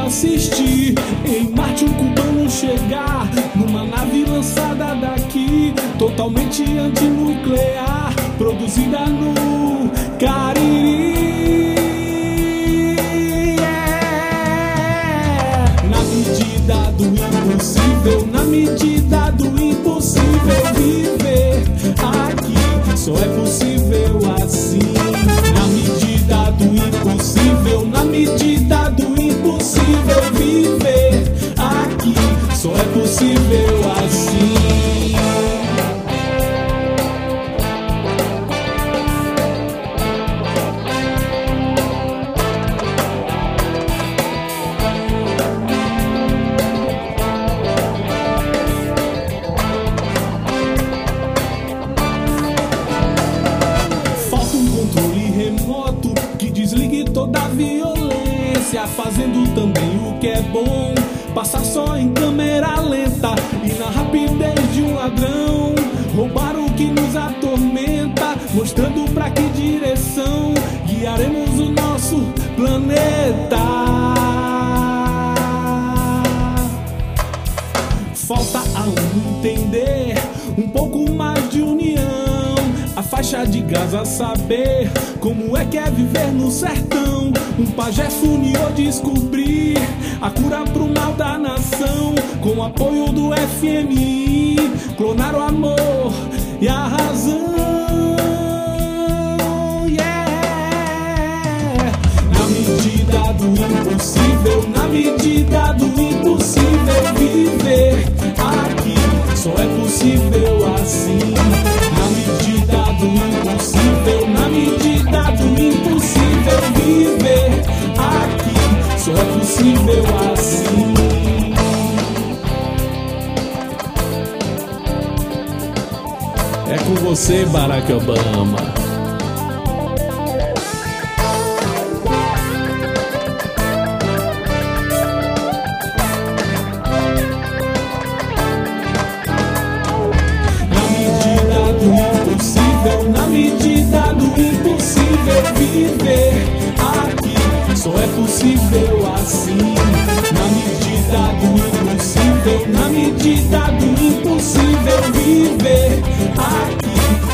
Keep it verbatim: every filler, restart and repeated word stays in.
assistir em Marte um cubano chegar numa nave lançada daqui, totalmente antinuclear, produzida no Cariri. Yeah. Na medida do impossível, na medida do impossível, viver aqui só é possível assim. Na medida do impossível, na medida do impossível, viver aqui só é possível assim. Falta um controle remoto que desligue toda a violência, fazendo também o que é bom, passar só em câmera lenta e na rapidez de um ladrão, roubar o que nos atormenta, mostrando pra que direção guiaremos o nosso planeta. Falta a ONU entender um pouco mais de união, a faixa de Gaza saber como é que é viver no sertão, um pajé funiou descobrir a cura pro mal da nação, com o apoio do F M I, clonar o amor e a razão. Yeah. Na medida do impossível, na medida do impossível, viver aqui só é possível assim. Na medida do impossível, na medida do impossível, viver aqui só é possível assim. É com você, Barack Obama. Na medida do impossível, viver aqui só é possível assim. Na medida do impossível, na medida do impossível, viver aqui